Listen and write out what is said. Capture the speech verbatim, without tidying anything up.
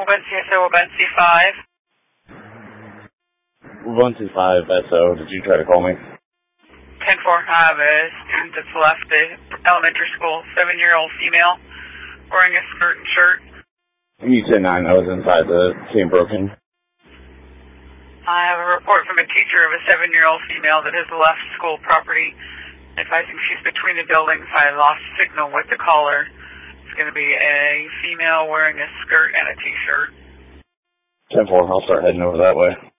Wabunsee S O, Wabunsee five. Wabunsee five S O, did you try to call me? ten four, I have a student that's left the elementary school, seven-year-old female, wearing a skirt and shirt. You said nine, I was inside the same broken. I have a report from a teacher of a seven-year-old female that has left school property, advising she's between the buildings. I lost signal with the caller. It's going to be a female wearing a skirt and a t-shirt. ten four, I'll start heading over that way.